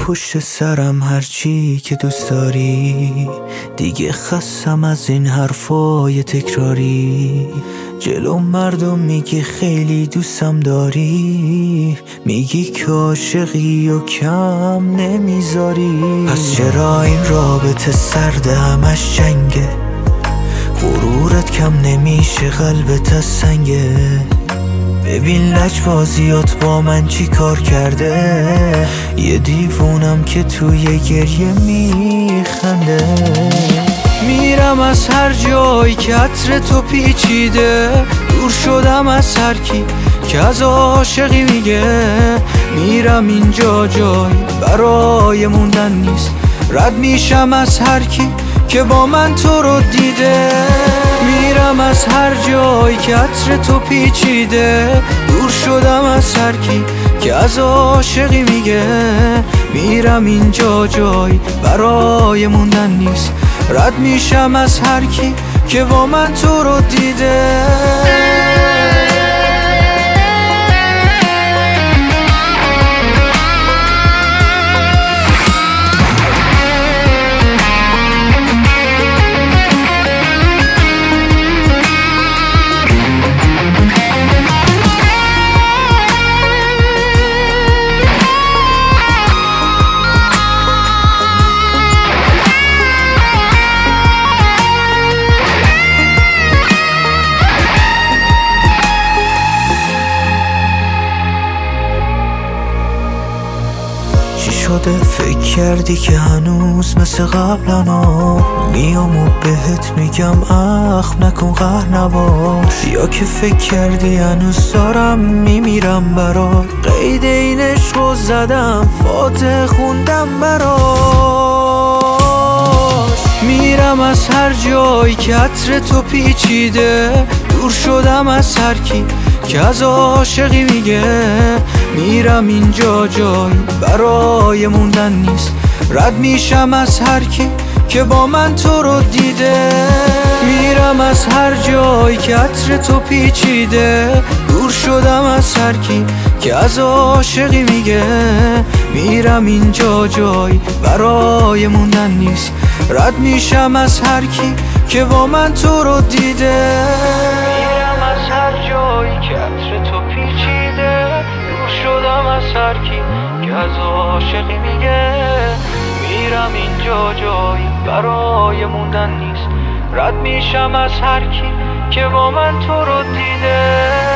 پشت سرم هرچی که دوست داری، دیگه خستم از این حرفای تکراری. جلو مردم میگی خیلی دوستم داری، میگی که عاشقی و کم نمیذاری. پس چرا این رابطه سرده همش جنگه؟ غرورت کم نمیشه قلبت از سنگه. ببین لجبازیات با من چی کار کرده، یه دیوونم که توی گریه میخنده. میرم از هر جایی که عطر تو پیچیده، دور شدم از هر کی که از عاشقی میگه. میرم اینجا جایی برای موندن نیست، رد میشم از هر کی که با من تو رو دیده. میرم از هر جایی که عطر تو پیچیده، دور شدم از هر کی که از عاشقی میگه. میرم اینجا جایی برای موندن نیست، رد میشم از هر کی که با من تو رو دیده. فکر کردی که هنوز مثل قبلنا میام و بهت میگم اخم نکن قهر نباش، یا که فکر کردی هنوز دارم میمیرم برات. قید این عشقو زدم فاتحه خوندم براش. میرم از هر جایی که عطر تو پیچیده، دور شدم از هر کی که از عاشقی میگه. میرم اینجا جایی برای موندن نیست، رد میشم از هر کی که با من تو رو دیده. میرم از هر جایی که عطر تو پیچیده، دور شدم از هر کی که از عاشقی میگه. میرم اینجا جایی برای موندن نیست، رد میشم از هر کی که با من تو رو دیده. میرم از هر جایی که عطر تو پیچیده، دور شدم از هر کی که از عاشقی میگه. میرم اینجا جایی برای موندن نیست، رد میشم از هر کی که با من تو رو دیده.